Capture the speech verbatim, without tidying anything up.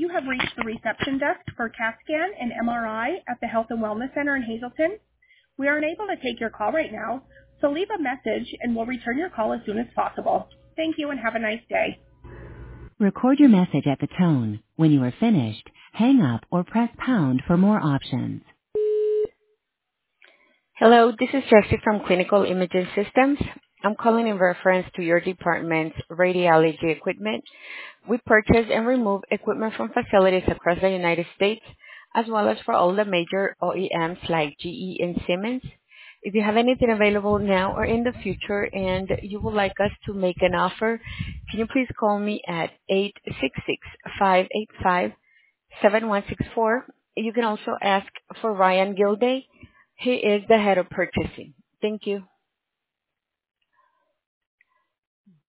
You have reached the reception desk for CAT scan and M R I at the Health and Wellness Center in Hazleton. We are unable to take your call right now, so leave a message and we'll return your call as soon as possible. Thank you and have a nice day. Record your message at the tone. When you are finished, hang up or press pound for more options. Hello, this is Jessie from Clinical Imaging Systems. I'm calling in reference to your department's radiology equipment. We purchase and remove equipment from facilities across the United States, as well as for all the major O E Ms like G E and Siemens. If you have anything available now or in the future and you would like us to make an offer, can you please call me at eight six six, five eight five, seven one six four. You can also ask for Ryan Gilday. He is the head of purchasing. Thank you.